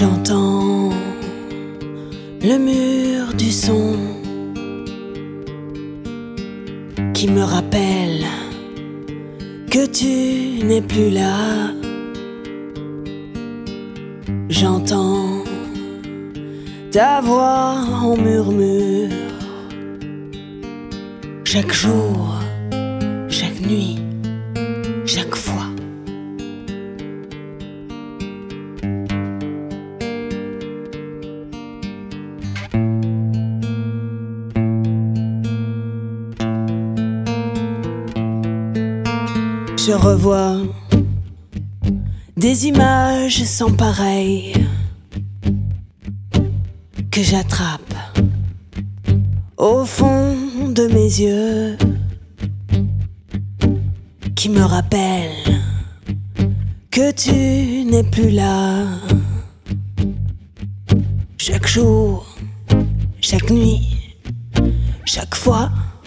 J'entends le mur du son qui me rappelle que tu n'es plus là. J'entends ta voix en murmure chaque jour, chaque nuit, chaque fois. Je revois des images sans pareil que j'attrape au fond de mes yeux, qui me rappellent que tu n'es plus là. Chaque jour, chaque nuit, chaque fois.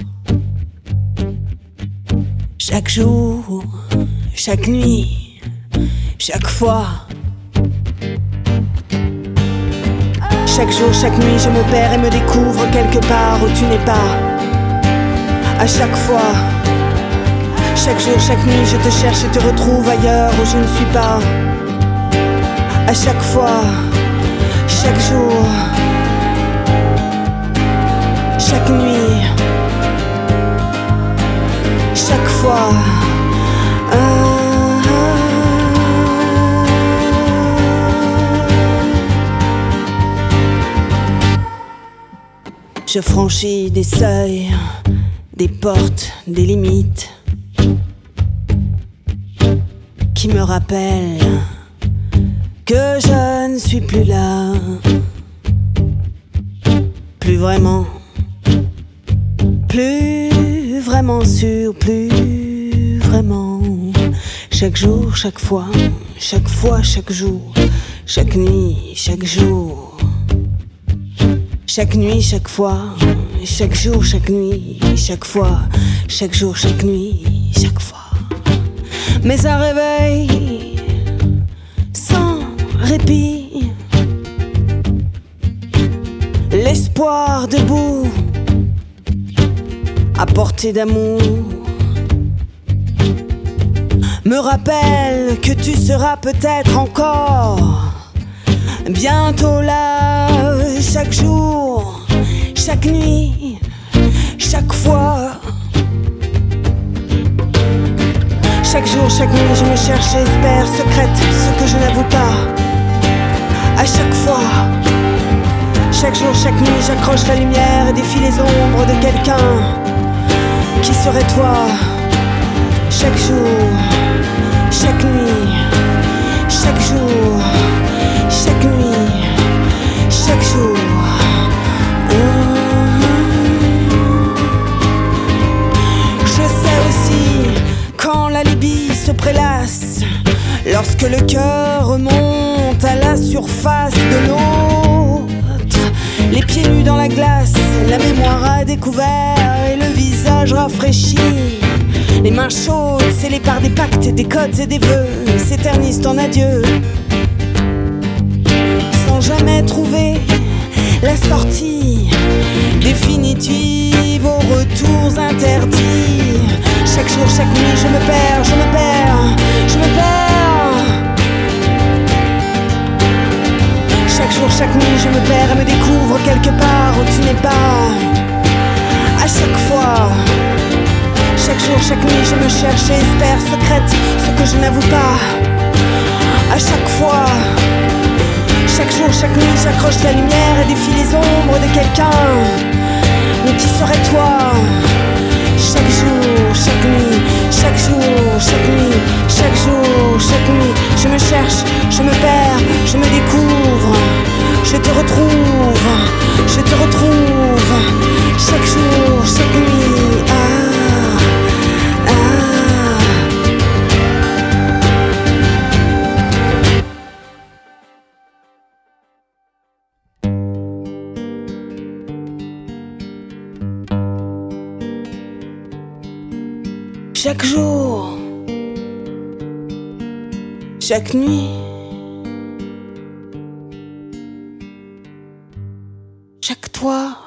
Chaque jour, chaque nuit, chaque fois. Chaque jour, chaque nuit, je me perds et me découvre quelque part où tu n'es pas. À chaque fois. Chaque jour, chaque nuit, je te cherche et te retrouve ailleurs où je ne suis pas. À chaque fois, chaque jour, chaque nuit, chaque fois. Je franchis des seuils, des portes, des limites qui me rappellent que je ne suis plus là. Plus vraiment sûr, plus vraiment. Chaque jour, chaque fois, chaque jour, chaque nuit, chaque jour. Chaque nuit, chaque fois, chaque jour, chaque nuit, chaque fois, chaque jour, chaque nuit, chaque fois. Mais un réveil sans répit, l'espoir debout, à portée d'amour, me rappelle que tu seras peut-être encore bientôt là. Chaque jour, chaque nuit, chaque fois. Chaque jour, chaque nuit, je me cherche et espère, secrète ce que je n'avoue pas. À chaque fois, chaque jour, chaque nuit, j'accroche la lumière et défie les ombres de quelqu'un qui serait toi. Chaque jour, chaque nuit, chaque jour, chaque nuit, chaque jour. Je sais aussi quand la Libye se prélasse, lorsque le cœur remonte à la surface de l'autre, les pieds nus dans la glace, la mémoire à découvert et le visage rafraîchi. Les mains chaudes, scellées par des pactes, des codes et des vœux, s'éternisent en adieu, sans jamais trouver la sortie définitive aux retours interdits. Chaque jour, chaque nuit, je me perds, je me perds, je me perds. Chaque jour, chaque nuit, je me perds et me découvre quelque part où tu n'es pas. À chaque fois. Chaque jour, chaque nuit, je me cherche et espère, secrète ce que je n'avoue pas. À chaque fois, chaque jour, chaque nuit, j'accroche la lumière et défie les ombres de quelqu'un. Mais qui serait toi? Chaque jour, chaque nuit, chaque jour, chaque nuit, chaque jour, chaque nuit, je me cherche, je me perds, je me découvre. Je te retrouve, je te retrouve. Chaque jour, chaque nuit. Chaque jour, chaque nuit, chaque toit